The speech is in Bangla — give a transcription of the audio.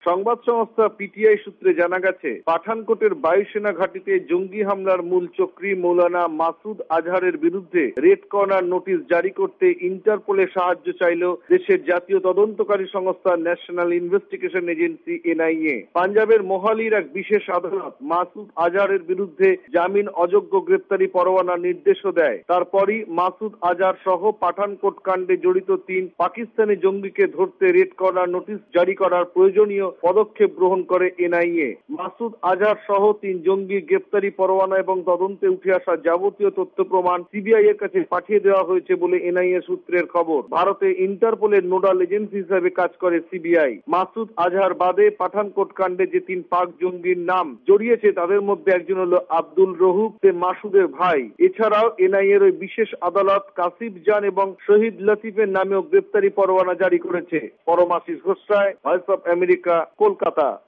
সংবাদ সংস্থা পিটিআই সূত্রে জানা গেছে, পাঠানকোটের বায়ুসেনা ঘাঁটিতে জঙ্গি হামলার মূল চক্রী মৌলানা মাসুদ আজহারের বিরুদ্ধে রেড কর্নার নোটিশ জারি করতে ইন্টারপোলের সাহায্য চাইল দেশের জাতীয় তদন্তকারী সংস্থা ন্যাশনাল ইনভেস্টিগেশন এজেন্সি এনআইএ। পাঞ্জাবের মোহালির এক বিশেষ আদালত মাসুদ আজহারের বিরুদ্ধে জামিন অযোগ্য গ্রেপ্তারি পরোয়ানার নির্দেশও দেয়। তারপরই মাসুদ আজহার সহ পাঠানকোট কাণ্ডে জড়িত 3 পাকিস্তানি জঙ্গিকে ধরতে রেড কর্নার নোটিশ জারি করার প্রয়োজনীয় পদক্ষেপ গ্রহণ করে এনআইএ। মাসুদ আজহার সহ 3 জঙ্গি গ্রেপ্তারি পরোয়ানা এবং তদন্তে উঠে আসা যাবতীয় তথ্য প্রমাণ সিবিআই এর কাছে পাঠিয়ে দেওয়া হয়েছে বলে এনআইএ সূত্রের খবর। ভারতে ইন্টারপোলের নোডাল এজেন্সি হিসেবে কাজ করে সিবিআই। মাসুদ আজহার বাদে পাঠানকোট কাণ্ডে যে 3 পাক জঙ্গির নাম জড়িয়েছে তাদের মধ্যে একজন হলো আব্দুল রহুফ, মাসুদের ভাই। এছাড়াও এনআইএ এর ওই বিশেষ আদালত কাসিফ জান এবং শহীদ লতিফের নামেও গ্রেপ্তারি পরোয়ানা জারি করেছে। Paramashis Ghosh, Voice of America, Kolkata.